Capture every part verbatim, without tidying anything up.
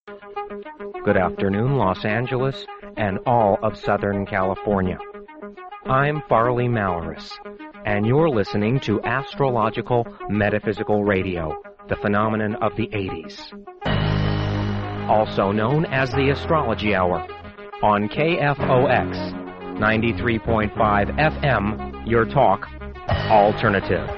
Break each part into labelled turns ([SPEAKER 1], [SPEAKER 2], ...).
[SPEAKER 1] Good afternoon, Los Angeles, and all of Southern California. I'm Farley Malaris, and you're listening to Astrological Metaphysical Radio, the phenomenon of the eighties. Also known as the Astrology Hour, on K F O X, ninety-three point five F M, your talk, alternative.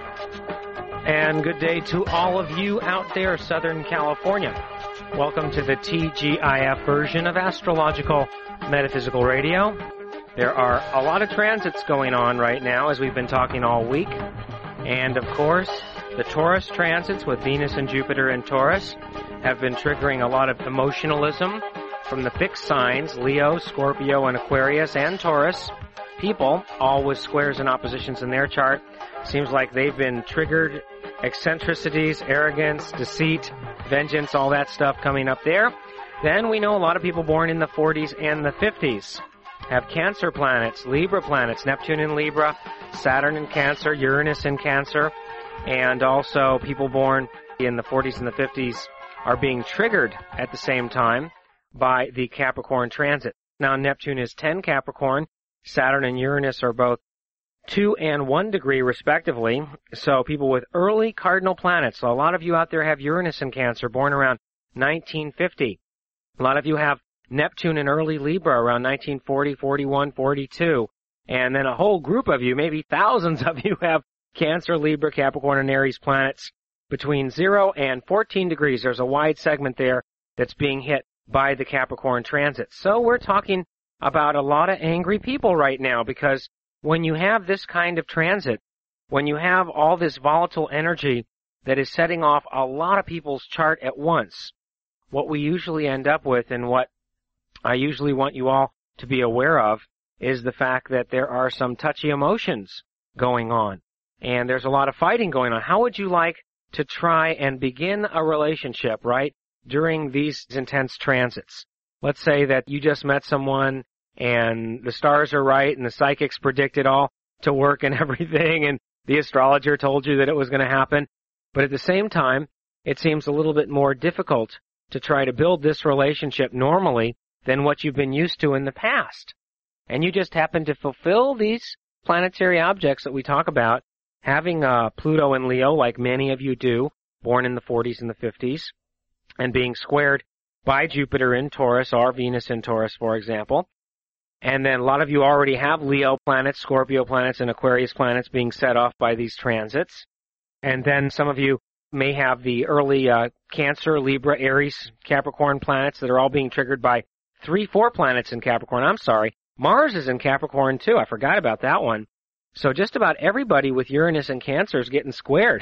[SPEAKER 1] And good day to all of you out there, Southern California. Welcome to the T G I F version of Astrological Metaphysical Radio. There are a lot of transits going on right now, as we've been talking all week. And, of course, the Taurus transits with Venus and Jupiter in Taurus have been triggering a lot of emotionalism from the fixed signs, Leo, Scorpio, and Aquarius, and Taurus. People, all with squares and oppositions in their chart, seems like they've been triggered. Eccentricities, arrogance, deceit, vengeance, all that stuff coming up there. Then we know a lot of people born in the forties and the fifties have Cancer planets, Libra planets, Neptune in Libra, Saturn in Cancer, Uranus in Cancer, and also people born in the forties and the fifties are being triggered at the same time by the Capricorn transit. Now Neptune is ten Capricorn, Saturn and Uranus are both two and one degree respectively, so people with early cardinal planets. So a lot of you out there have Uranus in Cancer, born around nineteen fifty. A lot of you have Neptune in early Libra around nineteen forty, forty-one, forty-two. And then a whole group of you, maybe thousands of you, have Cancer, Libra, Capricorn, and Aries planets between zero and fourteen degrees. There's a wide segment there that's being hit by the Capricorn transit. So we're talking about a lot of angry people right now, because when you have this kind of transit, when you have all this volatile energy that is setting off a lot of people's chart at once, what we usually end up with, and what I usually want you all to be aware of, is the fact that there are some touchy emotions going on. And there's a lot of fighting going on. How would you like to try and begin a relationship, right, during these intense transits? Let's say that you just met someone and the stars are right, and the psychics predicted all to work and everything, and the astrologer told you that it was going to happen. But at the same time, it seems a little bit more difficult to try to build this relationship normally than what you've been used to in the past. And you just happen to fulfill these planetary objects that we talk about, having uh, Pluto in Leo, like many of you do, born in the forties and the fifties, and being squared by Jupiter in Taurus, or Venus in Taurus, for example. And then a lot of you already have Leo planets, Scorpio planets, and Aquarius planets being set off by these transits. And then some of you may have the early uh, Cancer, Libra, Aries, Capricorn planets that are all being triggered by three, four planets in Capricorn. I'm sorry, Mars is in Capricorn too. I forgot about that one. So just about everybody with Uranus and Cancer is getting squared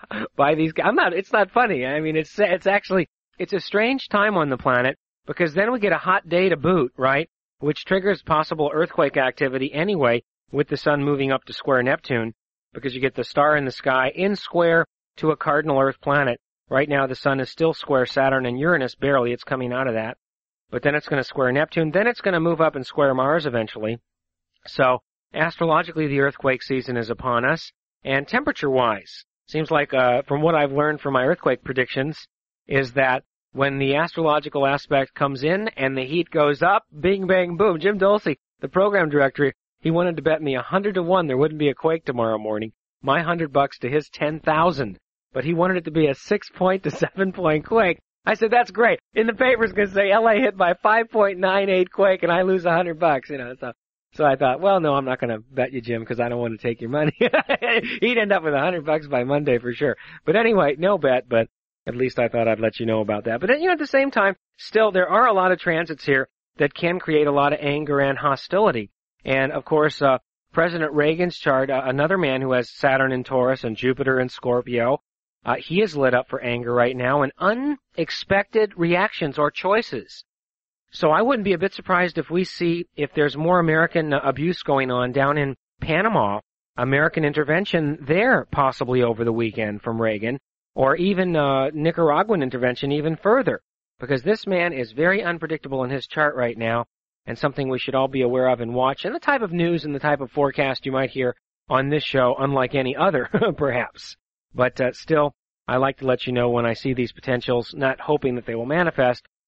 [SPEAKER 1] by these guys. I'm not, it's not funny. I mean, it's, it's actually, it's a strange time on the planet, because then we get a hot day to boot, right? Which triggers possible earthquake activity anyway, with the sun moving up to square Neptune, because you get the star in the sky in square to a cardinal Earth planet. Right now the sun is still square Saturn and Uranus, barely, it's coming out of that. But then it's going to square Neptune, then it's going to move up and square Mars eventually. So, astrologically, the earthquake season is upon us. And temperature-wise, seems like, uh, from what I've learned from my earthquake predictions, is that when the astrological aspect comes in and the heat goes up, bing, bang, boom. Jim Dulce, the program director, he wanted to bet me a hundred to one there wouldn't be a quake tomorrow morning. My hundred bucks to his ten thousand. But he wanted it to be a six point to seven point quake. I said, that's great. In the paper's going to say L A hit by five point nine eight quake and I lose a hundred bucks, you know. So, so I thought, well, no, I'm not going to bet you, Jim, because I don't want to take your money. He'd end up with a hundred bucks by Monday for sure. But anyway, no bet, but at least I thought I'd let you know about that. But, you know, at the same time, still, there are a lot of transits here that can create a lot of anger and hostility. And, of course, uh, President Reagan's chart, uh, another man who has Saturn in Taurus and Jupiter in Scorpio, uh, he is lit up for anger right now and unexpected reactions or choices. So I wouldn't be a bit surprised if we see, if there's more American uh, abuse going on down in Panama, American intervention there possibly over the weekend from Reagan, or even uh, Nicaraguan intervention even further, because this man is very unpredictable in his chart right now, and something we should all be aware of and watch, and the type of news and the type of forecast you might hear on this show, unlike any other, perhaps. But uh, still, I like to let you know when I see these potentials, not hoping that they will manifest,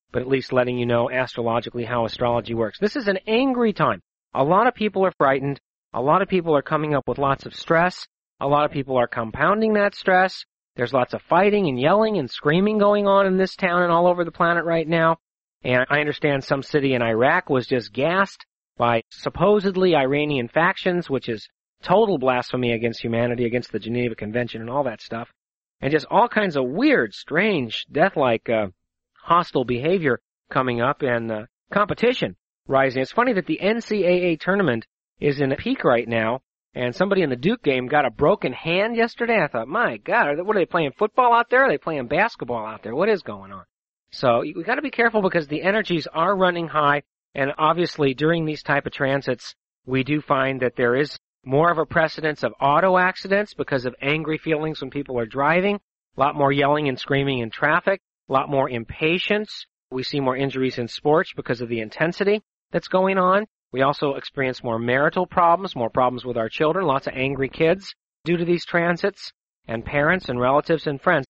[SPEAKER 1] but at least letting you know astrologically how astrology works. This is an angry time. A lot of people are frightened. A lot of people are coming up with lots of stress. A lot of people are compounding that stress. There's lots of fighting and yelling and screaming going on in this town and all over the planet right now. And I understand some city in Iraq was just gassed by supposedly Iranian factions, which is total blasphemy against humanity, against the Geneva Convention and all that stuff. And just all kinds of weird, strange, death-like, uh, hostile behavior coming up and uh, competition rising. It's funny that the N C double A tournament is in a peak right now, and somebody in the Duke game got a broken hand yesterday. I thought, my God, are they, what are they playing football out there? Or are they playing basketball out there? What is going on? So we got to be careful because the energies are running high, and obviously during these type of transits, we do find that there is more of a precedence of auto accidents because of angry feelings when people are driving, a lot more yelling and screaming in traffic, a lot more impatience. We see more injuries in sports because of the intensity that's going on. We also experience more marital problems, more problems with our children, lots of angry kids due to these transits, and parents and relatives and friends.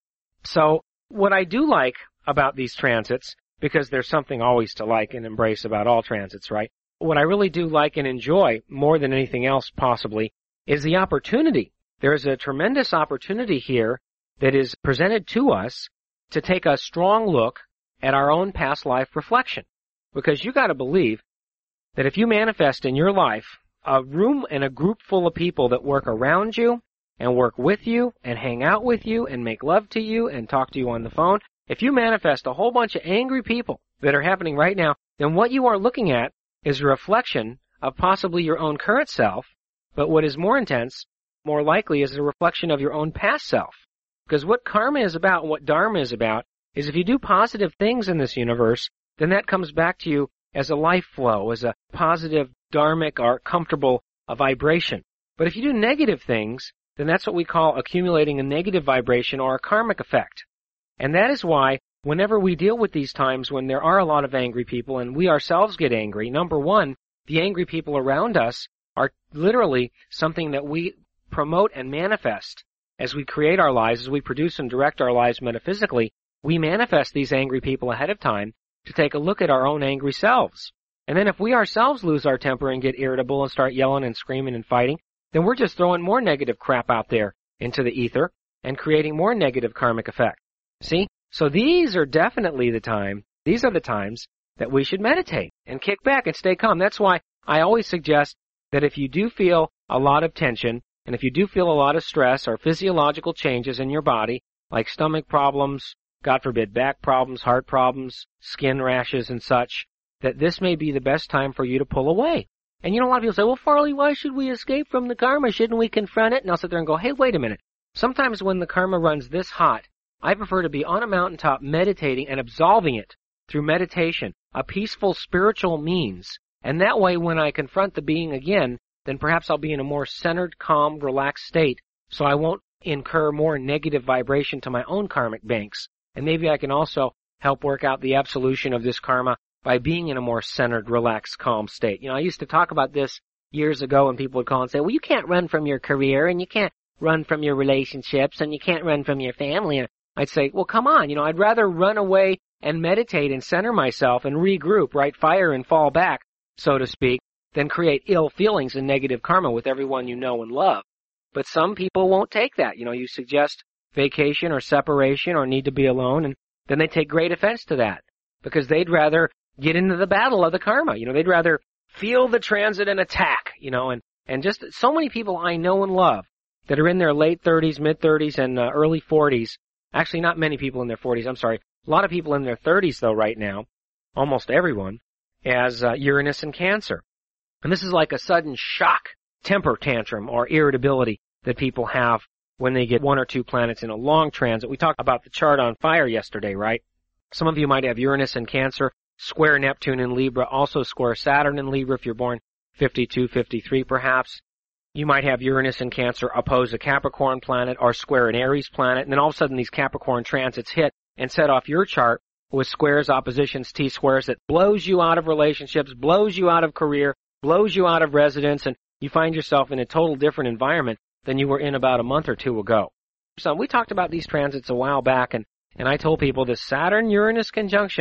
[SPEAKER 1] So what I do like about these transits, because there's something always to like and embrace about all transits, right? What I really do like and enjoy more than anything else possibly is the opportunity. There's a tremendous opportunity here that is presented to us to take a strong look at our own past life reflection. Because you got to believe that if you manifest in your life a room and a group full of people that work around you and work with you and hang out with you and make love to you and talk to you on the phone, if you manifest a whole bunch of angry people that are happening right now, then what you are looking at is a reflection of possibly your own current self, but what is more intense, more likely, is a reflection of your own past self. Because what karma is about and what dharma is about is if you do positive things in this universe, then that comes back to you as a life flow, as a positive, dharmic, or comfortable a vibration. But if you do negative things, then that's what we call accumulating a negative vibration or a karmic effect. And that is why whenever we deal with these times when there are a lot of angry people and we ourselves get angry, number one, the angry people around us are literally something that we promote and manifest as we create our lives, as we produce and direct our lives metaphysically. We manifest these angry people ahead of time to take a look at our own angry selves. And then if we ourselves lose our temper and get irritable and start yelling and screaming and fighting, then we're just throwing more negative crap out there into the ether and creating more negative karmic effect. See? So these are definitely the time, these are the times that we should meditate and kick back and stay calm. That's why I always suggest that if you do feel a lot of tension and if you do feel a lot of stress or physiological changes in your body, like stomach problems, God forbid, back problems, heart problems, skin rashes and such, that this may be the best time for you to pull away. And you know, a lot of people say, well, Farley, why should we escape from the karma? Shouldn't we confront it? And I'll sit there and go, hey, wait a minute. Sometimes when the karma runs this hot, I prefer to be on a mountaintop meditating and absolving it through meditation, a peaceful spiritual means. And that way, when I confront the being again, then perhaps I'll be in a more centered, calm, relaxed state, so I won't incur more negative vibration to my own karmic banks. And maybe I can also help work out the absolution of this karma by being in a more centered, relaxed, calm state. You know, I used to talk about this years ago when people would call and say, well, you can't run from your career, and you can't run from your relationships, and you can't run from your family. And I'd say, well, come on, you know, I'd rather run away and meditate and center myself and regroup, right, fire and fall back, so to speak, than create ill feelings and negative karma with everyone you know and love. But some people won't take that. You know, you suggest vacation or separation or need to be alone, and then they take great offense to that because they'd rather get into the battle of the karma. You know, they'd rather feel the transit and attack, you know, and, and just so many people I know and love that are in their late thirties, mid-thirties, and uh, early forties. Actually, not many people in their forties, I'm sorry. A lot of people in their thirties, though, right now, almost everyone, as uh, Uranus and Cancer. And this is like a sudden shock temper tantrum or irritability that people have when they get one or two planets in a long transit. We talked about the chart on fire yesterday, right? Some of you might have Uranus in Cancer, square Neptune in Libra, also square Saturn in Libra if you're born fifty-two, fifty-three perhaps. You might have Uranus in Cancer oppose a Capricorn planet or square an Aries planet, and then all of a sudden these Capricorn transits hit and set off your chart with squares, oppositions, T-squares that blows you out of relationships, blows you out of career, blows you out of residence, and you find yourself in a total different environment than you were in about a month or two ago. So we talked about these transits a while back, and, and I told people this Saturn-Uranus conjunction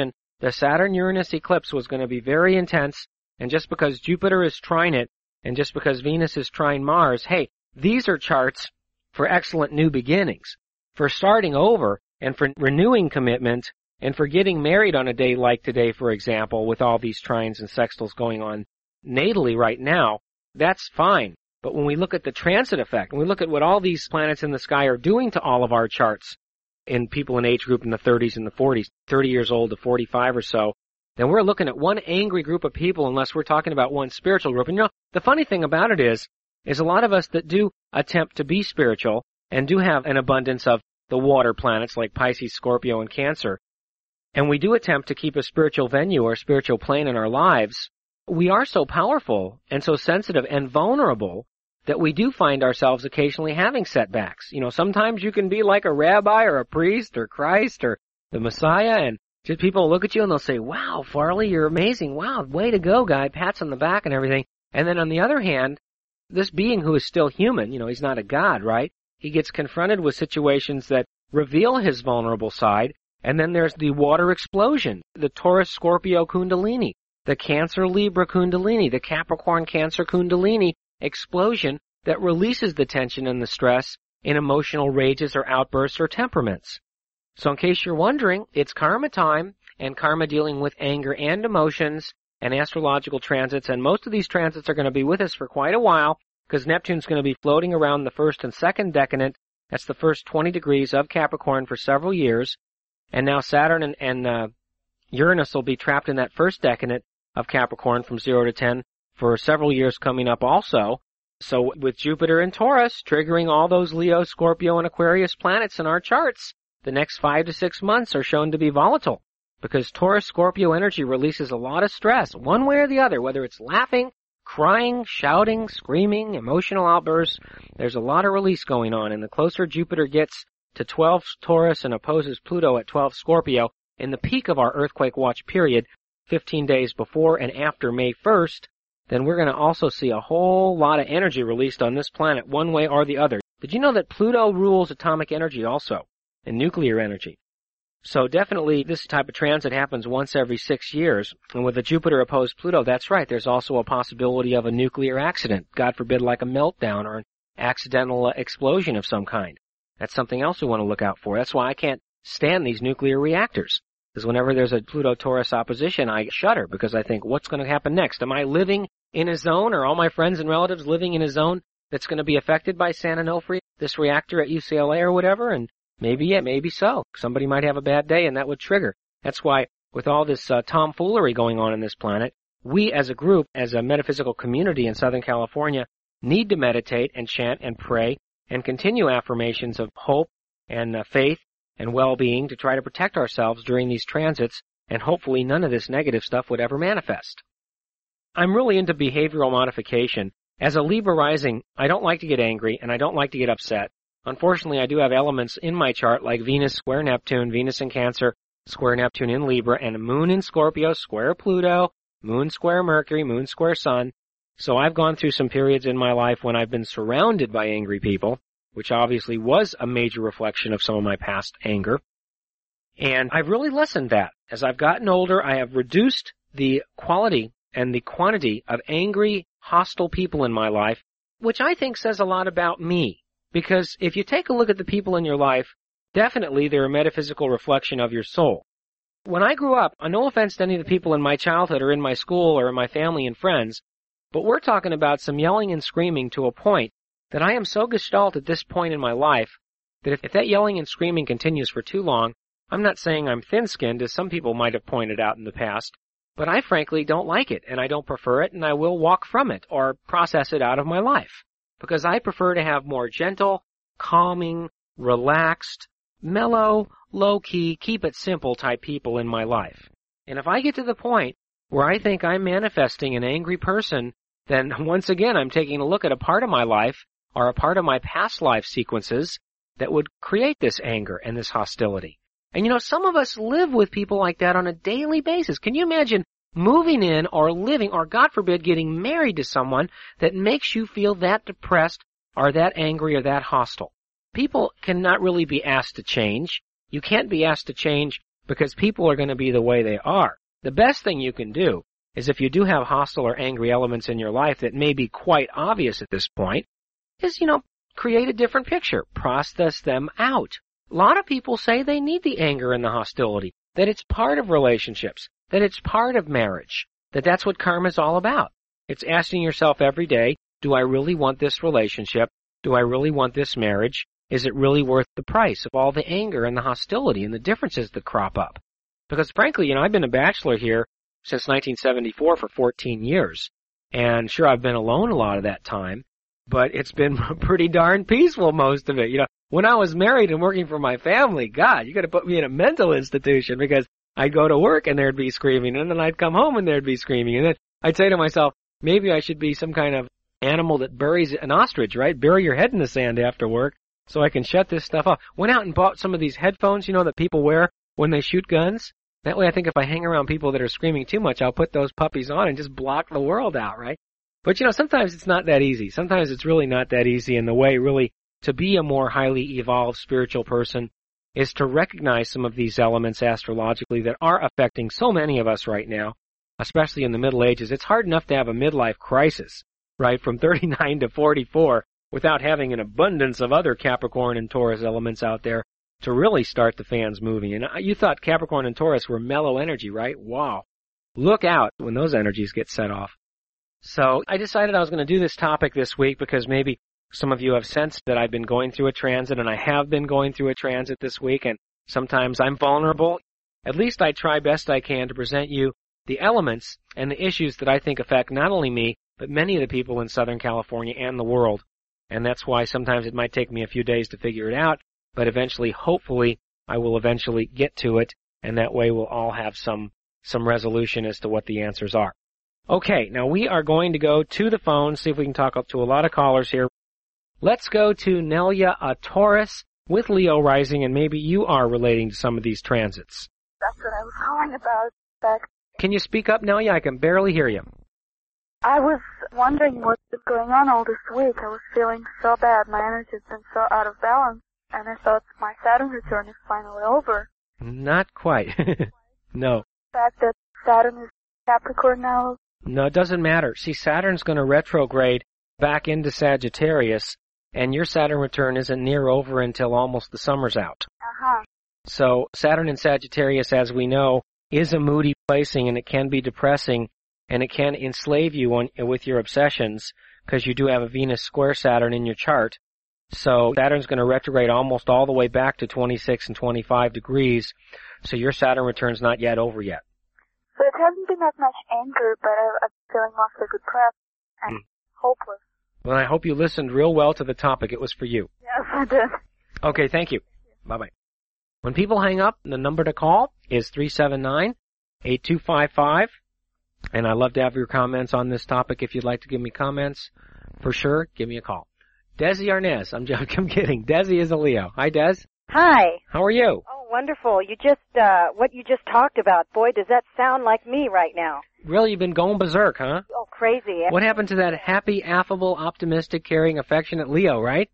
[SPEAKER 1] the Saturn-Uranus eclipse was going to be very intense, and just because Jupiter is trine it, and just because Venus is trine Mars, hey, these are charts for excellent new beginnings, for starting over, and for renewing commitment, and for getting married on a day like today, for example, with all these trines and sextiles going on natally right now. That's fine. But when we look at the transit effect, when we look at what all these planets in the sky are doing to all of our charts in people in age group in the thirties and the forties, thirty years old to forty-five or so, then we're looking at one angry group of people unless we're talking about one spiritual group. And you know, the funny thing about it is, is a lot of us that do attempt to be spiritual and do have an abundance of the water planets like Pisces, Scorpio, and Cancer, and we do attempt to keep a spiritual venue or spiritual plane in our lives, we are so powerful and so sensitive and vulnerable that we do find ourselves occasionally having setbacks. You know, sometimes you can be like a rabbi or a priest or Christ or the Messiah, and just people look at you and they'll say, wow, Farley, you're amazing. Wow, way to go, guy. Pats on the back and everything. And then on the other hand, this being who is still human, you know, he's not a god, right? He gets confronted with situations that reveal his vulnerable side. And then there's the water explosion, the Taurus-Scorpio Kundalini, the Cancer-Libra Kundalini, the Capricorn-Cancer Kundalini explosion that releases the tension and the stress in emotional rages or outbursts or temperaments. So in case you're wondering, it's karma time, and karma dealing with anger and emotions and astrological transits, and most of these transits are going to be with us for quite a while because Neptune's going to be floating around the first and second decadent. That's the first twenty degrees of Capricorn for several years. And now Saturn and, and uh, Uranus will be trapped in that first decadent of Capricorn from zero to ten for several years coming up also. So with Jupiter and Taurus triggering all those Leo, Scorpio, and Aquarius planets in our charts, the next five to six months are shown to be volatile because Taurus-Scorpio energy releases a lot of stress, one way or the other, whether it's laughing, crying, shouting, screaming, emotional outbursts. There's a lot of release going on, and the closer Jupiter gets to twelve Taurus and opposes Pluto at twelve Scorpio in the peak of our earthquake watch period, fifteen days before and after May first, then we're going to also see a whole lot of energy released on this planet one way or the other. Did you know that Pluto rules atomic energy also, and nuclear energy? So definitely this type of transit happens once every six years. And with the Jupiter opposed Pluto, that's right, there's also a possibility of a nuclear accident, God forbid like a meltdown or an accidental explosion of some kind. That's something else we want to look out for. That's why I can't stand these nuclear reactors. Because whenever there's a Pluto-Taurus opposition, I shudder because I think, what's going to happen next? Am I living in a zone, or all my friends and relatives living in a zone that's going to be affected by San Onofre, this reactor at U C L A or whatever? And maybe, yeah, maybe so. Somebody might have a bad day and that would trigger. That's why with all this uh, tomfoolery going on in this planet, we as a group, as a metaphysical community in Southern California, need to meditate and chant and pray and continue affirmations of hope and uh, faith and well-being to try to protect ourselves during these transits, and hopefully none of this negative stuff would ever manifest. I'm really into behavioral modification. As a Libra rising, I don't like to get angry and I don't like to get upset. Unfortunately, I do have elements in my chart like Venus square Neptune, Venus in Cancer, square Neptune in Libra, and Moon in Scorpio, square Pluto, Moon square Mercury, Moon square Sun. So I've gone through some periods in my life when I've been surrounded by angry people, which obviously was a major reflection of some of my past anger. And I've really lessened that. As I've gotten older, I have reduced the quality and the quantity of angry, hostile people in my life, which I think says a lot about me. Because if you take a look at the people in your life, definitely they're a metaphysical reflection of your soul. When I grew up, no offense to any of the people in my childhood or in my school or in my family and friends, but we're talking about some yelling and screaming to a point that I am so gestalt at this point in my life that if, if that yelling and screaming continues for too long, I'm not saying I'm thin-skinned, as some people might have pointed out in the past, but I frankly don't like it, and I don't prefer it, and I will walk from it or process it out of my life, because I prefer to have more gentle, calming, relaxed, mellow, low-key, keep it simple type people in my life. And if I get to the point where I think I'm manifesting an angry person, then once again I'm taking a look at a part of my life or a part of my past life sequences that would create this anger and this hostility. And you know, some of us live with people like that on a daily basis. Can you imagine moving in or living or, God forbid, getting married to someone that makes you feel that depressed or that angry or that hostile? People cannot really be asked to change. You can't be asked to change because people are going to be the way they are. The best thing you can do is if you do have hostile or angry elements in your life that may be quite obvious at this point, is, you know, create a different picture. Process them out. A lot of people say they need the anger and the hostility, that it's part of relationships, that it's part of marriage, that that's what karma is all about. It's asking yourself every day, do I really want this relationship? Do I really want this marriage? Is it really worth the price of all the anger and the hostility and the differences that crop up? Because frankly, you know, I've been a bachelor here since nineteen seventy-four for fourteen years. And sure, I've been alone a lot of that time, but it's been pretty darn peaceful most of it. You know, when I was married and working for my family, God, you got to put me in a mental institution because I'd go to work and there'd be screaming, and then I'd come home and there'd be screaming, and then I'd say to myself, maybe I should be some kind of animal that buries an ostrich, right? Bury your head in the sand after work so I can shut this stuff off. Went out and bought some of these headphones, you know, that people wear when they shoot guns. That way I think if I hang around people that are screaming too much, I'll put those puppies on and just block the world out, right? But, you know, sometimes it's not that easy. Sometimes it's really not that easy, and the way really to be a more highly evolved spiritual person is to recognize some of these elements astrologically that are affecting so many of us right now, especially in the Middle Ages. It's hard enough to have a midlife crisis, right, from thirty-nine to forty-four without having an abundance of other Capricorn and Taurus elements out there to really start the fans moving. And you thought Capricorn and Taurus were mellow energy, right? Wow. Look out when those energies get set off. So I decided I was going to do this topic this week because maybe some of you have sensed that I've been going through a transit, and I have been going through a transit this week, and sometimes I'm vulnerable. At least I try best I can to present you the elements and the issues that I think affect not only me, but many of the people in Southern California and the world. And that's why sometimes it might take me a few days to figure it out, but eventually, hopefully, I will eventually get to it, and that way we'll all have some, some resolution as to what the answers are. Okay, now we are going to go to the phone, see if we can talk up to a lot of callers here. Let's go to Nelia, a Taurus with Leo rising, and maybe you are relating to some of these transits.
[SPEAKER 2] That's what I was calling about. Back.
[SPEAKER 1] Can you speak up, Nelia? I can barely hear you.
[SPEAKER 2] I was wondering what's been going on all this week. I was feeling so bad. My energy's been so out of balance, and I thought my Saturn return is finally over.
[SPEAKER 1] Not quite. No.
[SPEAKER 2] The fact that Saturn is Capricorn now?
[SPEAKER 1] No, it doesn't matter. See, Saturn's going to retrograde back into Sagittarius, and your Saturn return isn't near over until almost the summer's out.
[SPEAKER 2] Uh-huh.
[SPEAKER 1] So Saturn in Sagittarius, as we know, is a moody placing, and it can be depressing, and it can enslave you on, with your obsessions, because you do have a Venus square Saturn in your chart. So Saturn's going to retrograde almost all the way back to twenty-six and twenty-five degrees, so your Saturn return's not yet over yet.
[SPEAKER 2] So it hasn't been that much anger, but I, I'm feeling mostly depressed and mm. hopeless.
[SPEAKER 1] Well, I hope you listened real well to the topic. It was for you.
[SPEAKER 2] Yes, I did.
[SPEAKER 1] Okay, thank you. Bye-bye. When people hang up, the number to call is three seven nine, eight two five five. And I'd love to have your comments on this topic. If you'd like to give me comments, for sure, give me a call. Desi Arnaz. I'm, I'm kidding. Desi is a Leo. Hi, Des.
[SPEAKER 3] Hi.
[SPEAKER 1] How are you?
[SPEAKER 3] Oh, wonderful. You just, uh, what you just talked about, boy, does that sound like me right now.
[SPEAKER 1] Really? You've been going berserk, huh?
[SPEAKER 3] Oh, crazy.
[SPEAKER 1] What happened to that happy, affable, optimistic, caring, affectionate Leo, right?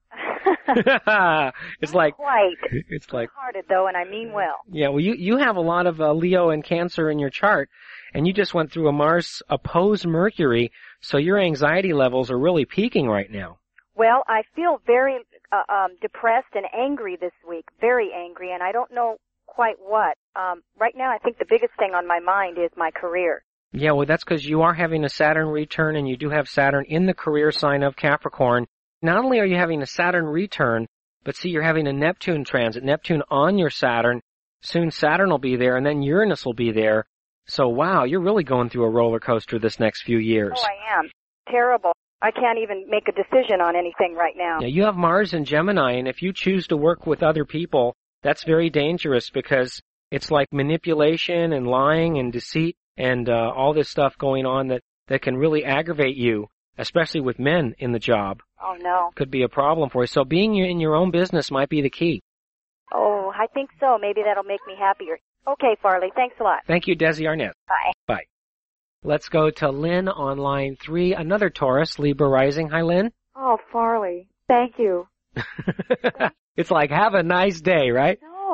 [SPEAKER 1] It's like
[SPEAKER 3] quite.
[SPEAKER 1] It's like
[SPEAKER 3] hearted though, and I mean well.
[SPEAKER 1] Yeah, well, you you have a lot of uh, Leo and Cancer in your chart, and you just went through a Mars opposed Mercury, so your anxiety levels are really peaking right now.
[SPEAKER 3] Well, I feel very uh, um, depressed and angry this week, very angry, and I don't know quite what. Um, right now, I think the biggest thing on my mind is my career.
[SPEAKER 1] Yeah, well, that's because you are having a Saturn return, and you do have Saturn in the career sign of Capricorn. Not only are you having a Saturn return, but see, you're having a Neptune transit. Neptune on your Saturn. Soon Saturn will be there, and then Uranus will be there. So, wow, you're really going through a roller coaster this next few years.
[SPEAKER 3] Oh, I am. Terrible. I can't even make a decision on anything right now.
[SPEAKER 1] Yeah, you have Mars in Gemini, and if you choose to work with other people, that's very dangerous because it's like manipulation and lying and deceit and uh, all this stuff going on that, that can really aggravate you, especially with men in the job.
[SPEAKER 3] Oh, no.
[SPEAKER 1] Could be a problem for you. So being in your own business might be the key.
[SPEAKER 3] Oh, I think so. Maybe that'll make me happier. Okay, Farley. Thanks a lot.
[SPEAKER 1] Thank you, Desi Arnett.
[SPEAKER 3] Bye.
[SPEAKER 1] Bye. Let's go to Lynn on line three, another Taurus, Libra rising. Hi, Lynn.
[SPEAKER 2] Oh, Farley. Thank you.
[SPEAKER 1] It's like, have a nice day, right?
[SPEAKER 2] No.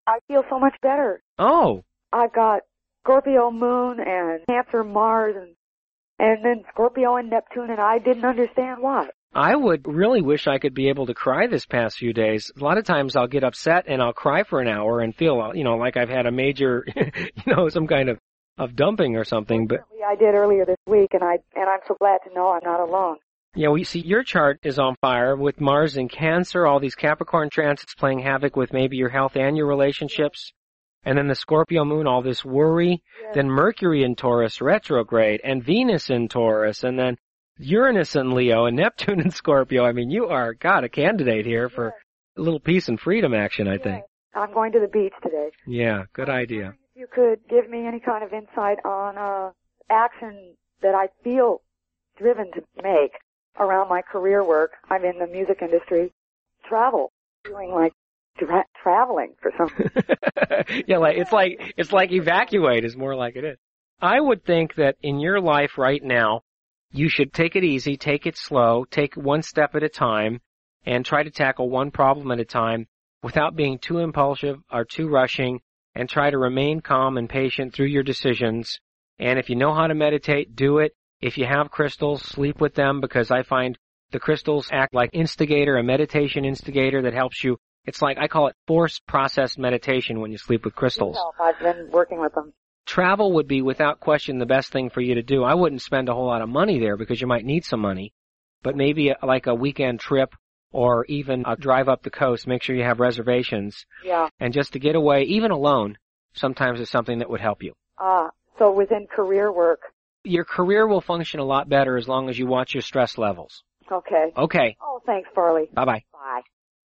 [SPEAKER 4] I feel so much better.
[SPEAKER 1] Oh.
[SPEAKER 4] I've got Scorpio Moon and Cancer Mars and and then Scorpio and Neptune, and I didn't understand why.
[SPEAKER 1] I would really wish I could be able to cry this past few days. A lot of times I'll get upset and I'll cry for an hour and feel, you know, like I've had a major, you know, some kind of, of dumping or something. But
[SPEAKER 4] I did earlier this week, and I and I'm so glad to know I'm not alone.
[SPEAKER 1] Yeah, well, you see, your chart is on fire with Mars in Cancer, all these Capricorn transits playing havoc with maybe your health and your relationships. And then the Scorpio moon, all this worry. Yes. Then Mercury in Taurus retrograde, and Venus in Taurus, and then Uranus in Leo, and Neptune in Scorpio. I mean, you are, God, a candidate here for yes. a little peace and freedom action, I yes. think.
[SPEAKER 4] I'm going to the beach today.
[SPEAKER 1] Yeah, good idea.
[SPEAKER 4] If you could give me any kind of insight on uh, action that I feel driven to make around my career work. I'm in the music industry. Travel, doing like Tra- traveling for something.
[SPEAKER 1] yeah, like it's like it's like evacuate is more like it is. I would think that in your life right now, you should take it easy, take it slow, take one step at a time, and try to tackle one problem at a time without being too impulsive or too rushing, and try to remain calm and patient through your decisions. And if you know how to meditate, do it. If you have crystals, sleep with them, because I find the crystals act like instigator, a meditation instigator that helps you. It's like, I call it force processed meditation when you sleep with crystals.
[SPEAKER 4] I've been working with them.
[SPEAKER 1] Travel would be without question the best thing for you to do. I wouldn't spend a whole lot of money there because you might need some money, but maybe a, like a weekend trip or even a drive up the coast. Make sure you have reservations.
[SPEAKER 4] Yeah.
[SPEAKER 1] And just to get away, even alone, sometimes is something that would help you.
[SPEAKER 4] Ah, uh, so within career work.
[SPEAKER 1] Your career will function a lot better as long as you watch your stress levels.
[SPEAKER 4] Okay.
[SPEAKER 1] Okay.
[SPEAKER 4] Oh, thanks, Farley.
[SPEAKER 1] Bye-bye.
[SPEAKER 4] Bye.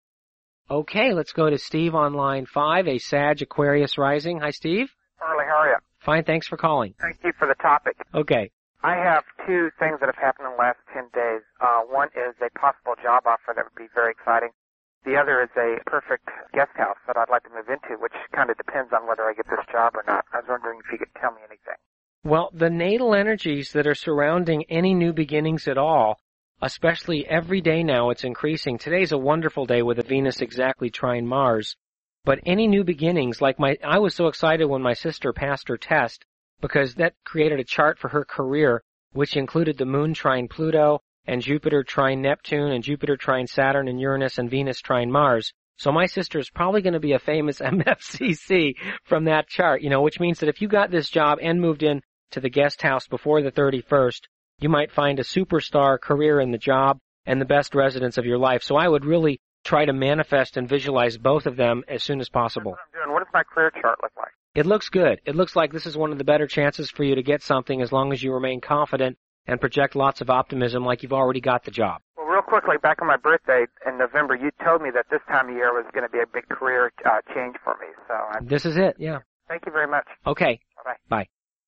[SPEAKER 1] Okay, let's go to Steve on line five, a Sag Aquarius rising. Hi, Steve.
[SPEAKER 5] Farley, how are you?
[SPEAKER 1] Fine, thanks for calling.
[SPEAKER 5] Thank you for the topic.
[SPEAKER 1] Okay.
[SPEAKER 5] I have two things that have happened in the last ten days. Uh, one is a possible job offer that would be very exciting. The other is a perfect guest house that I'd like to move into, which kind of depends on whether I get this job or not. I was wondering if you could tell me anything.
[SPEAKER 1] Well, the natal energies that are surrounding any new beginnings at all, especially every day now, it's increasing. Today's a wonderful day with a Venus exactly trine Mars. But any new beginnings, like my, I was so excited when my sister passed her test because that created a chart for her career, which included the Moon trine Pluto and Jupiter trine Neptune and Jupiter trine Saturn and Uranus and Venus trine Mars. So my sister is probably going to be a famous M F C C from that chart, you know, which means that if you got this job and moved in to the guest house before the thirty-first, you might find a superstar career in the job and the best residence of your life. So I would really try to manifest and visualize both of them as soon as possible.
[SPEAKER 5] That's what I'm doing. What does my career chart look like?
[SPEAKER 1] It looks good. It looks like this is one of the better chances for you to get something as long as you remain confident and project lots of optimism like you've already got the job.
[SPEAKER 5] Well, real quickly, back on my birthday in November, you told me that this time of year was going to be a big career uh, change for me. So I'm...
[SPEAKER 1] This is it, yeah.
[SPEAKER 5] Thank you very much.
[SPEAKER 1] Okay.
[SPEAKER 5] Bye-bye.
[SPEAKER 1] Bye.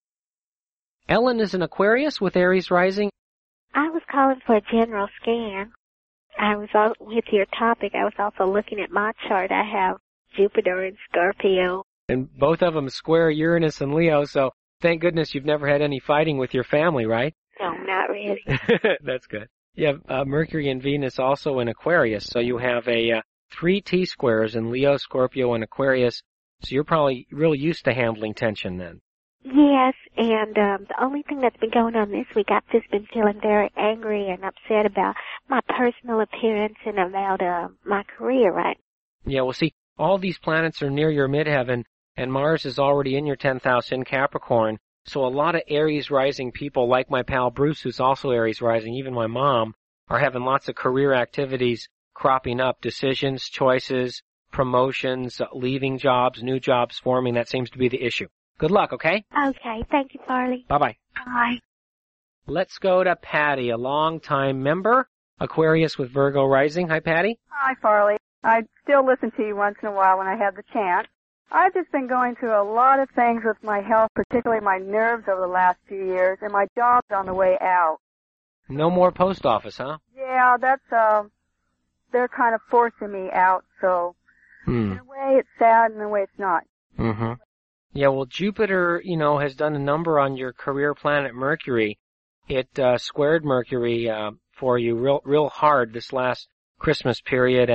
[SPEAKER 1] Ellen is an Aquarius with Aries rising.
[SPEAKER 6] I was calling for a general scan. I was all, with your topic, I was also looking at my chart. I have Jupiter and Scorpio.
[SPEAKER 1] And both of them square Uranus and Leo, so thank goodness you've never had any fighting with your family, right?
[SPEAKER 6] No, not really.
[SPEAKER 1] That's good. You have uh, Mercury and Venus also in Aquarius, so you have a uh, three T-squares in Leo, Scorpio, and Aquarius, so you're probably real used to handling tension then.
[SPEAKER 6] Yes, and um, the only thing that's been going on this week, I've just been feeling very angry and upset about my personal appearance and about uh, my career, right?
[SPEAKER 1] Yeah, well, see, all these planets are near your midheaven, and Mars is already in your tenth house in Capricorn, so a lot of Aries rising people, like my pal Bruce, who's also Aries rising, even my mom, are having lots of career activities cropping up, decisions, choices, promotions, leaving jobs, new jobs forming. That seems to be the issue. Good luck, okay?
[SPEAKER 6] Okay. Thank you, Farley.
[SPEAKER 1] Bye-bye.
[SPEAKER 6] Bye.
[SPEAKER 1] Let's go to Patty, a long-time member, Aquarius with Virgo rising. Hi, Patty.
[SPEAKER 7] Hi, Farley. I still listen to you once in a while when I have the chance. I've just been going through a lot of things with my health, particularly my nerves over the last few years, and my job's on the way out.
[SPEAKER 1] No more post office, huh?
[SPEAKER 7] Yeah, that's, uh, they're kind of forcing me out, so
[SPEAKER 1] hmm.
[SPEAKER 7] in a way it's sad, and in a way it's not.
[SPEAKER 1] Mm-hmm. Yeah, well, Jupiter, you know, has done a number on your career planet Mercury. It uh, squared Mercury uh, for you real, real hard this last Christmas period and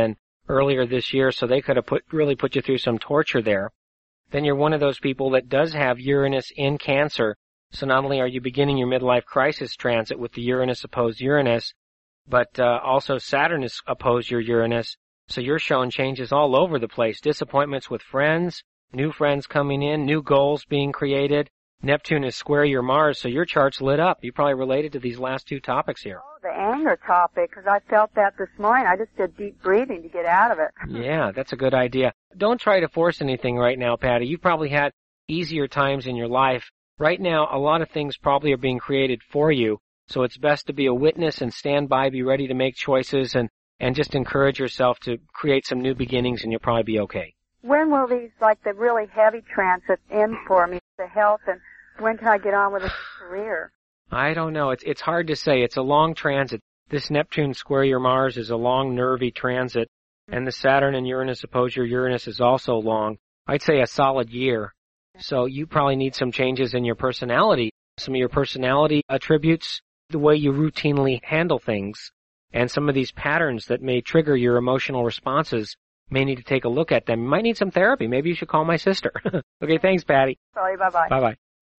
[SPEAKER 1] earlier this year, so they could have put really put you through some torture there. Then you're one of those people that does have Uranus in Cancer. So not only are you beginning your midlife crisis transit with the Uranus opposed Uranus, but uh, also Saturn is opposed your Uranus. So you're showing changes all over the place. Disappointments with friends, new friends coming in, new goals being created. Neptune is square your Mars, so your chart's lit up. You probably related to these last two topics here.
[SPEAKER 7] Oh, the anger topic, because I felt that this morning. I just did deep breathing to get out of it.
[SPEAKER 1] Yeah, that's a good idea. Don't try to force anything right now, Patty. You've probably had easier times in your life. Right now, a lot of things probably are being created for you, so it's best to be a witness and stand by, be ready to make choices, and, and just encourage yourself to create some new beginnings, and you'll probably be okay.
[SPEAKER 7] When will these, like the really heavy transits, end for me, the health, and when can I get on with a career?
[SPEAKER 1] I don't know. It's it's hard to say. It's a long transit. This Neptune square your Mars is a long, nervy transit, and the Saturn and Uranus oppose your Uranus is also long. I'd say a solid year. So you probably need some changes in your personality, some of your personality attributes, the way you routinely handle things, and some of these patterns that may trigger your emotional responses. May need to take a look at them. You might need some therapy. Maybe you should call my sister. Okay, thanks, Patty.
[SPEAKER 7] Sorry, bye-bye.
[SPEAKER 1] Bye-bye.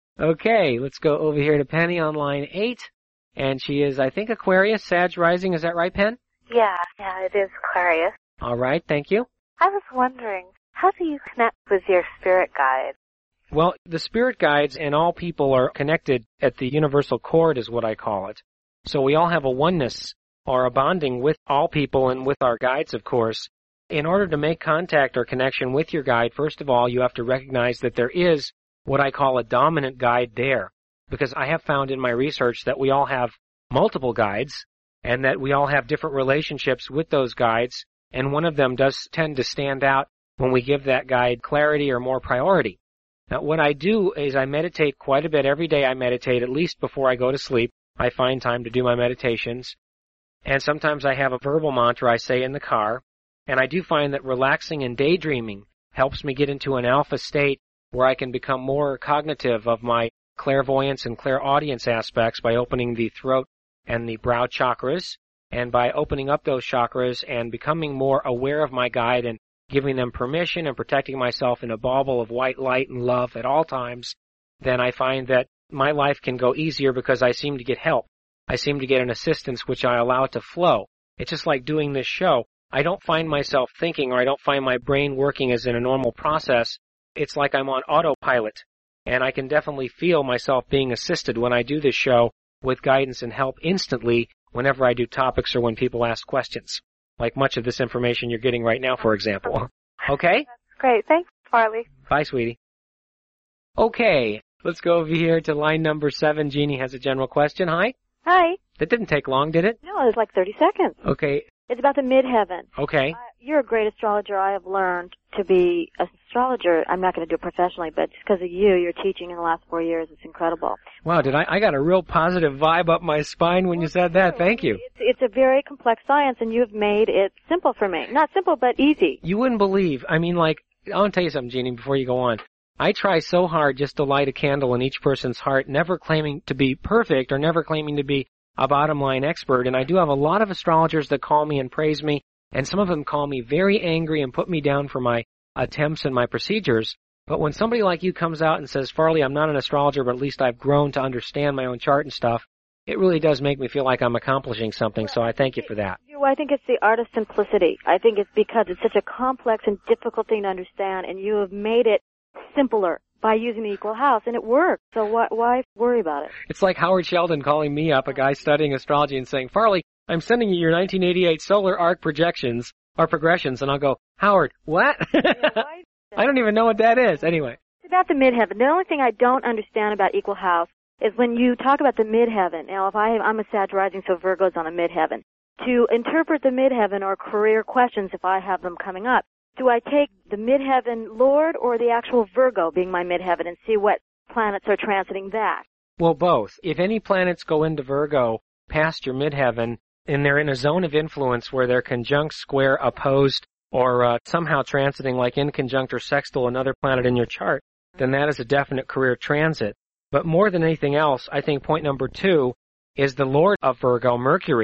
[SPEAKER 1] Okay, let's go over here to Penny on line eight. And she is, I think, Aquarius, Sag rising. Is that right, Pen?
[SPEAKER 8] Yeah, yeah, it is Aquarius.
[SPEAKER 1] All right, thank you.
[SPEAKER 8] I was wondering, how do you connect with your spirit guides?
[SPEAKER 1] Well, the spirit guides and all people are connected at the universal chord is what I call it. So we all have a oneness or a bonding with all people and with our guides, of course. In order to make contact or connection with your guide, first of all, you have to recognize that there is what I call a dominant guide there. Because I have found in my research that we all have multiple guides and that we all have different relationships with those guides, and one of them does tend to stand out when we give that guide clarity or more priority. Now, what I do is I meditate quite a bit. Every day I meditate, at least before I go to sleep. I find time to do my meditations. And sometimes I have a verbal mantra I say in the car. And I do find that relaxing and daydreaming helps me get into an alpha state where I can become more cognitive of my clairvoyance and clairaudience aspects by opening the throat and the brow chakras, and by opening up those chakras and becoming more aware of my guide and giving them permission and protecting myself in a bauble of white light and love at all times, then I find that my life can go easier because I seem to get help. I seem to get an assistance which I allow it to flow. It's just like doing this show. I don't find myself thinking, or I don't find my brain working as in a normal process. It's like I'm on autopilot, and I can definitely feel myself being assisted when I do this show with guidance and help instantly whenever I do topics or when people ask questions, like much of this information you're getting right now, for example. Okay?
[SPEAKER 8] That's great. Thanks, Farley.
[SPEAKER 1] Bye, sweetie. Okay, let's go over here to line number seven. Jeannie has a general question. Hi.
[SPEAKER 3] Hi.
[SPEAKER 1] That didn't take long, did it?
[SPEAKER 3] No, it was like thirty seconds.
[SPEAKER 1] Okay.
[SPEAKER 3] It's about the midheaven.
[SPEAKER 1] Okay.
[SPEAKER 3] Uh, you're a great astrologer. I have learned to be an astrologer. I'm not going to do it professionally, but just because of you, your teaching in the last four years, it's incredible.
[SPEAKER 1] Wow, did I? I got a real positive vibe up my spine when you said that. Thank you.
[SPEAKER 3] It's, it's a very complex science, and you've made it simple for me. Not simple, but easy.
[SPEAKER 1] You wouldn't believe. I mean, like, I want to tell you something, Jeannie, before you go on. I try so hard just to light a candle in each person's heart, never claiming to be perfect or never claiming to be a bottom line expert. And I do have a lot of astrologers that call me and praise me, and some of them call me very angry and put me down for my attempts and my procedures. But when somebody like you comes out and says, Farley, I'm not an astrologer, but at least I've grown to understand my own chart and stuff, it really does make me feel like I'm accomplishing something, so I thank you for that.
[SPEAKER 3] I think it's the art of simplicity. I think it's because it's such a complex and difficult thing to understand, and you have made it simpler by using the equal house, and it works. So why, why worry about it?
[SPEAKER 1] It's like Howard Sheldon calling me up, a guy studying astrology, and saying, Farley, I'm sending you your nineteen eighty-eight solar arc projections or progressions, and I'll go, Howard, what? I don't even know what that is. Anyway.
[SPEAKER 3] It's about the midheaven. The only thing I don't understand about equal house is when you talk about the midheaven. Now, if I, I'm a Sag rising, so Virgo's on the midheaven. To interpret the midheaven or career questions, if I have them coming up, do I take the midheaven Lord or the actual Virgo being my midheaven and see what planets are transiting that?
[SPEAKER 1] Well, both. If any planets go into Virgo past your midheaven, and they're in a zone of influence where they're conjunct, square, opposed, or uh, somehow transiting like in conjunct or sextile another planet in your chart, then that is a definite career transit. But more than anything else, I think point number two is the Lord of Virgo, Mercury,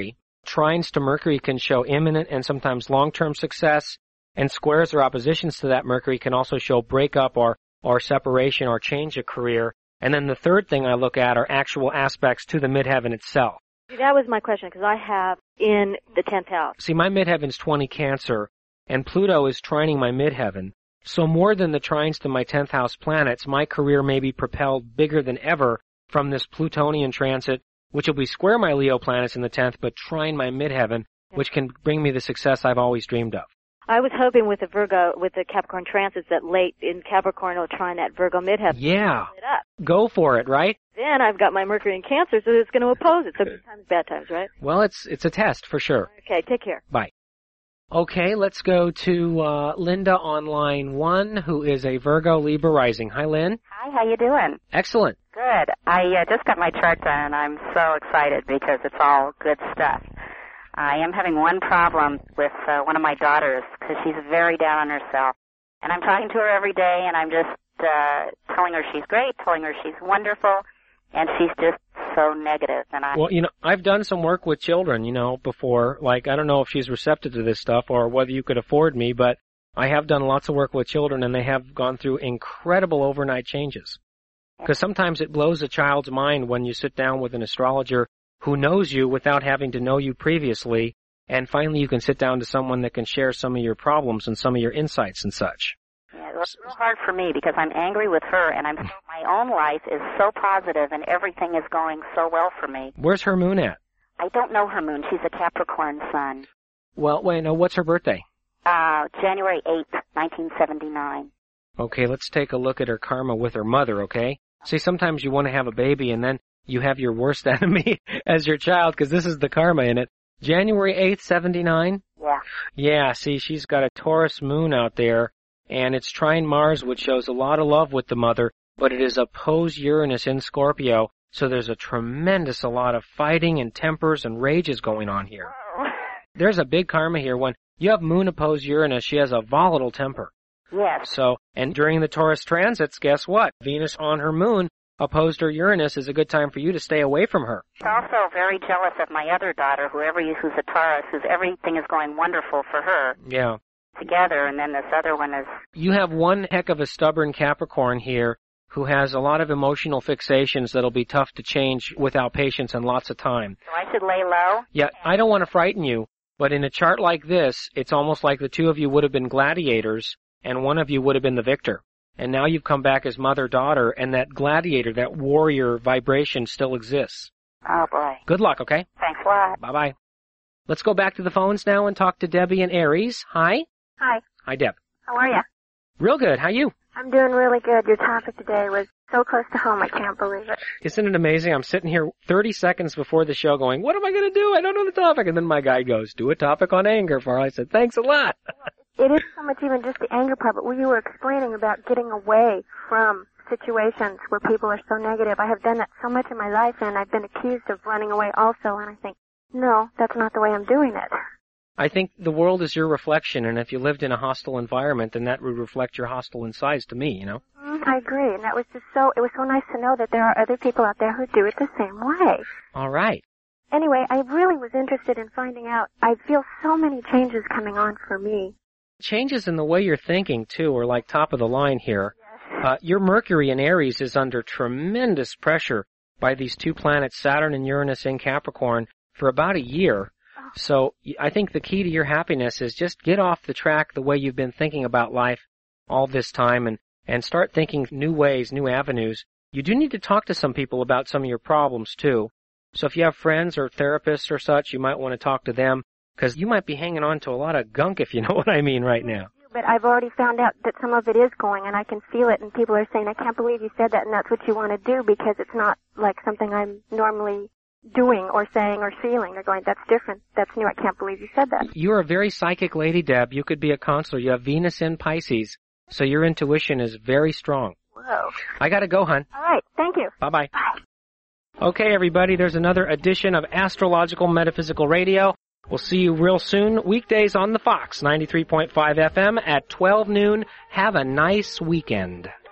[SPEAKER 1] trines to Mercury can show imminent and sometimes long-term success, and squares or oppositions to that Mercury can also show breakup or, or separation or change of career. And then the third thing I look at are actual aspects to the midheaven itself.
[SPEAKER 3] That was my question, because I have in the tenth house.
[SPEAKER 1] See, my midheaven's twenty Cancer, and Pluto is trining my midheaven. So more than the trines to my tenth house planets, my career may be propelled bigger than ever from this Plutonian transit, which will be square my Leo planets in the tenth, but trine my midheaven, which can bring me the success I've always dreamed of.
[SPEAKER 3] I was hoping with the Virgo, with the Capricorn transits, that late in Capricorn will trine that Virgo midheaven.
[SPEAKER 1] Yeah. Go for it, right?
[SPEAKER 3] Then I've got my Mercury in Cancer, so it's going to oppose it. So good times, bad times, right?
[SPEAKER 1] Well, it's it's a test for sure.
[SPEAKER 3] Okay, take care.
[SPEAKER 1] Bye. Okay, let's go to uh, Linda on line one, who is a Virgo Libra rising. Hi, Lynn.
[SPEAKER 9] Hi, how you doing?
[SPEAKER 1] Excellent.
[SPEAKER 9] Good. I uh, just got my chart done, and I'm so excited because it's all good stuff. I am having one problem with uh, one of my daughters because she's very down on herself. And I'm talking to her every day, and I'm just uh, telling her she's great, telling her she's wonderful, and she's just so negative. And I
[SPEAKER 1] Well, you know, I've done some work with children, you know, before. Like, I don't know if she's receptive to this stuff or whether you could afford me, but I have done lots of work with children, and they have gone through incredible overnight changes. Because sometimes it blows a child's mind when you sit down with an astrologer who knows you without having to know you previously, and finally you can sit down to someone that can share some of your problems and some of your insights and such.
[SPEAKER 9] Yeah, well, it's real hard for me because I'm angry with her, and I'm so, my own life is so positive, and everything is going so well for me.
[SPEAKER 1] Where's her moon at?
[SPEAKER 9] I don't know her moon. She's a Capricorn sun.
[SPEAKER 1] Well, wait, no, what's her birthday?
[SPEAKER 9] Uh, January eighth, nineteen seventy-nine.
[SPEAKER 1] Okay, let's take a look at her karma with her mother, okay? See, sometimes you want to have a baby, and then you have your worst enemy as your child, because this is the karma in it. January eighth, seventy-nine?
[SPEAKER 9] Yeah.
[SPEAKER 1] Yeah, see, she's got a Taurus moon out there, and it's trine Mars, which shows a lot of love with the mother, but it is opposed Uranus in Scorpio, so there's a tremendous a lot of fighting and tempers and rages going on here. There's a big karma here. When you have moon opposed Uranus, she has a volatile temper.
[SPEAKER 9] Yes.
[SPEAKER 1] So, and during the Taurus transits, guess what? Venus on her moon opposed her Uranus is a good time for you to stay away from her.
[SPEAKER 9] Also very jealous of my other daughter, whoever who's a Taurus, who's everything is going wonderful for her.
[SPEAKER 1] Yeah.
[SPEAKER 9] Together, and then this other one is...
[SPEAKER 1] You have one heck of a stubborn Capricorn here who has a lot of emotional fixations that'll be tough to change without patience and lots of time.
[SPEAKER 9] So I should lay low?
[SPEAKER 1] Yeah, I don't want to frighten you, but in a chart like this, it's almost like the two of you would have been gladiators, and one of you would have been the victor. And now you've come back as mother-daughter, and that gladiator, that warrior vibration still exists.
[SPEAKER 9] Oh, boy.
[SPEAKER 1] Good luck, okay?
[SPEAKER 9] Thanks a lot.
[SPEAKER 1] Bye-bye. Let's go back to the phones now and talk to Debbie in Aries. Hi.
[SPEAKER 10] Hi.
[SPEAKER 1] Hi, Deb.
[SPEAKER 10] How are you?
[SPEAKER 1] Real good. How you?
[SPEAKER 10] I'm doing really good. Your topic today was so close to home, I can't believe it.
[SPEAKER 1] Isn't it amazing? I'm sitting here thirty seconds before the show going, what am I going to do? I don't know the topic. And then my guy goes, do a topic on anger for her. I said, thanks a lot.
[SPEAKER 10] It is so much even just the anger part, but when you were explaining about getting away from situations where people are so negative, I have done that so much in my life, and I've been accused of running away also, and I think, no, that's not the way I'm doing it.
[SPEAKER 1] I think the world is your reflection, and if you lived in a hostile environment, then that would reflect your hostile insides to me, you know?
[SPEAKER 10] Mm, I agree, and that was just so, it was so nice to know that there are other people out there who do it the same way.
[SPEAKER 1] All right.
[SPEAKER 10] Anyway, I really was interested in finding out. I feel so many changes coming on for me.
[SPEAKER 1] Changes in the way you're thinking, too, are like top of the line here. Yes. Uh, your Mercury in Aries is under tremendous pressure by these two planets, Saturn and Uranus in Capricorn, for about a year. Oh. So I think the key to your happiness is just get off the track the way you've been thinking about life all this time and, and start thinking new ways, new avenues. You do need to talk to some people about some of your problems, too. So if you have friends or therapists or such, you might want to talk to them. Because you might be hanging on to a lot of gunk, if you know what I mean right now.
[SPEAKER 10] But I've already found out that some of it is going, and I can feel it, and people are saying, I can't believe you said that, and that's what you want to do, because it's not like something I'm normally doing or saying or feeling. They're going, that's different. That's new. I can't believe you said that.
[SPEAKER 1] You're a very psychic lady, Deb. You could be a counselor. You have Venus in Pisces, so your intuition is very strong.
[SPEAKER 10] Whoa.
[SPEAKER 1] I got to go, hon.
[SPEAKER 10] All right. Thank you.
[SPEAKER 1] Bye-bye.
[SPEAKER 10] Bye.
[SPEAKER 1] Okay, everybody, there's another edition of Astrological Metaphysical Radio. We'll see you real soon, weekdays on the Fox, ninety-three point five F M at twelve noon. Have a nice weekend.